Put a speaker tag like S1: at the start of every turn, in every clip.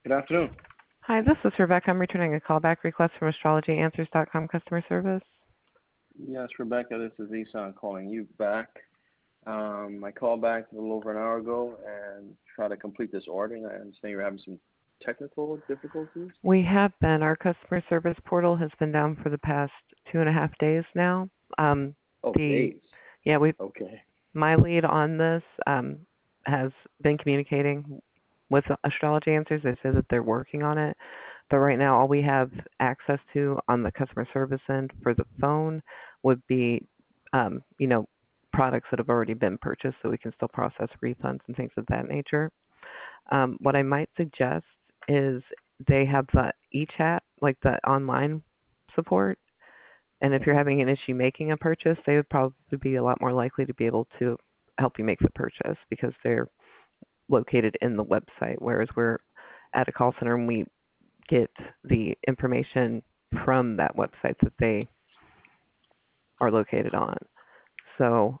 S1: Good afternoon.
S2: Hi, this is Rebecca. I'm returning a callback request from astrologyanswers.com customer service.
S1: Yes, Rebecca, this is Isan calling you back. I called back a little over an hour ago and tried to complete this order, and I understand you're having some technical difficulties?
S2: We have been. Our customer service portal has been down for the past 2.5 days now.
S1: Days?
S2: Yeah,
S1: Okay.
S2: my lead on this has been communicating with Astrology Answers. They say that they're working on it. But right now, all we have access to on the customer service end for the phone would be, products that have already been purchased, so we can still process refunds and things of that nature. What I might suggest is they have the eChat, like the online support. And if you're having an issue making a purchase, they would probably be a lot more likely to be able to help you make the purchase because they're located in the website, whereas we're at a call center and we get the information from that website that they are located on. So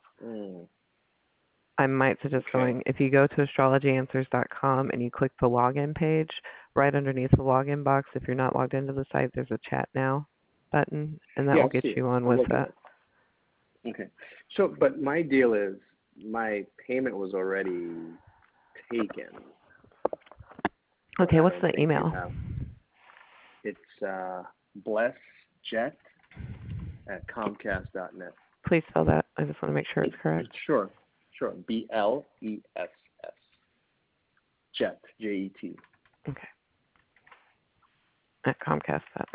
S2: I might suggest going, if you go to astrologyanswers.com and you click the login page, right underneath the login box, if you're not logged into the site, there's a chat now button, and that will get you on with that.
S1: Okay. So, but my deal is my payment was already taken.
S2: Okay, what's the email?
S1: It's blessjet@comcast.net.
S2: Please spell that. I just want to make sure it's correct.
S1: Sure. BLESS. Jet, JET.
S2: Okay. At Comcast.net.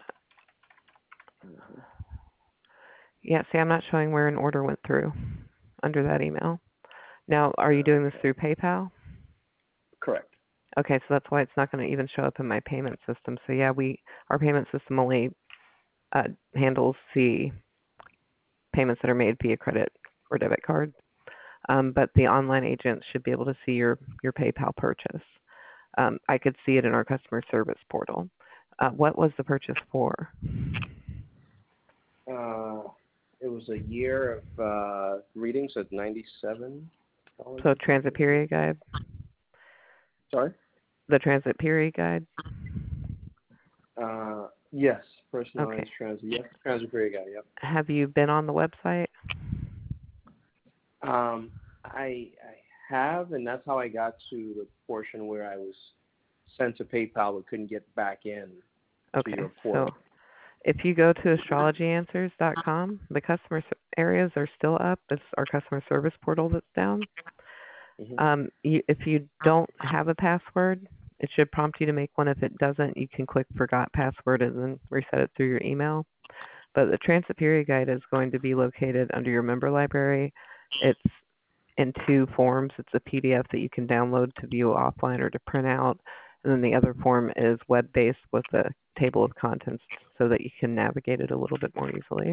S2: Yeah, see, I'm not showing where an order went through under that email. Now, are you doing this through PayPal?
S1: Correct.
S2: Okay, so that's why it's not going to even show up in my payment system. So yeah, our payment system only handles the payments that are made via credit or debit card. But the online agents should be able to see your PayPal purchase. I could see it in our customer service portal. What was the purchase for?
S1: It was a year of readings at $97.
S2: So transit period guide?
S1: Sorry?
S2: The transit period guide?
S1: Yes, personalized transit. Yes, transit period guide, yep.
S2: Have you been on the website?
S1: I have, and that's how I got to the portion where I was sent to PayPal but couldn't get back in to your portal.
S2: So if you go to astrologyanswers.com, the customer areas are still up. It's our customer service portal that's down. If you don't have a password, it should prompt you to make one. If it doesn't, you can click Forgot Password and then reset it through your email. But the transit period guide is going to be located under your member library. It's in 2 forms. It's a PDF that you can download to view offline or to print out. And then the other form is web-based with a table of contents so that you can navigate it a little bit more easily.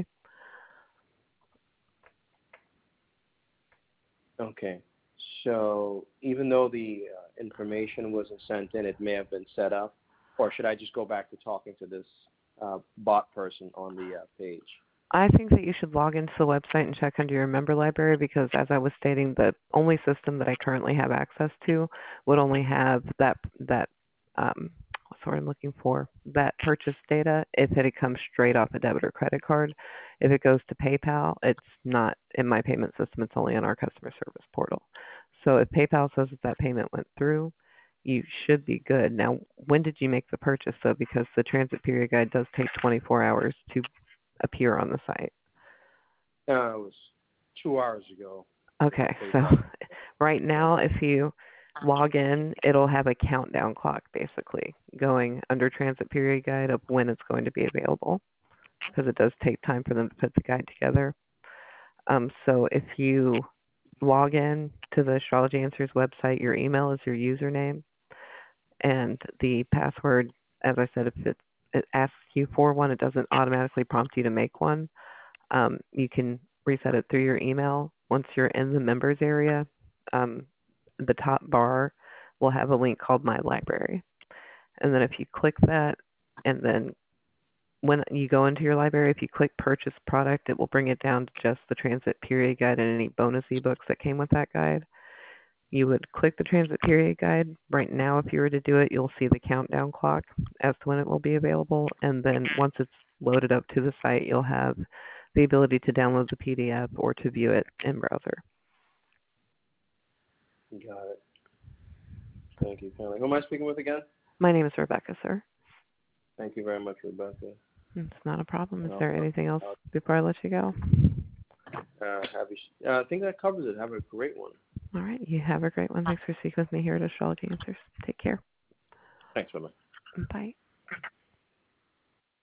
S1: Okay. So even though the information wasn't sent in, it may have been set up, or should I just go back to talking to this bot person on the page?
S2: I think that you should log into the website and check under your member library because, as I was stating, the only system that I currently have access to would only have that what's the word I'm looking for? That purchase data if it comes straight off a debit or credit card. If it goes to PayPal, it's not in my payment system. It's only in our customer service portal. So if PayPal says that payment went through, you should be good. Now, when did you make the purchase, though? Because the transit period guide does take 24 hours to appear on the site.
S1: It was 2 hours ago.
S2: Okay, so right now if you log in, it'll have a countdown clock basically going under transit period guide of when it's going to be available because it does take time for them to put the guide together. So if you log in to the Astrology Answers website, your email is your username, and the password, as I said, if it asks you for one, it doesn't automatically prompt you to make one. You can reset it through your email. Once you're in the members area, the top bar will have a link called My Library. And then if you click that, and then when you go into your library, if you click Purchase Product, it will bring it down to just the transit period guide and any bonus ebooks that came with that guide. you would click the transit period guide. Right now, if you were to do it, you'll see the countdown clock as to when it will be available. And then once it's loaded up to the site, you'll have the ability to download the PDF or to view it in browser.
S1: Got it. Thank you, Kelly. Who am I speaking with again?
S2: My name is Rebecca, sir.
S1: Thank you very much, Rebecca.
S2: It's not a problem. Is
S1: And
S2: there anything else before I let you go?
S1: I think that covers it. Have a great one.
S2: All right. You have a great one. Thanks for speaking with me here at Astrology Answers. Take care.
S1: Thanks, bye-bye.
S2: Bye.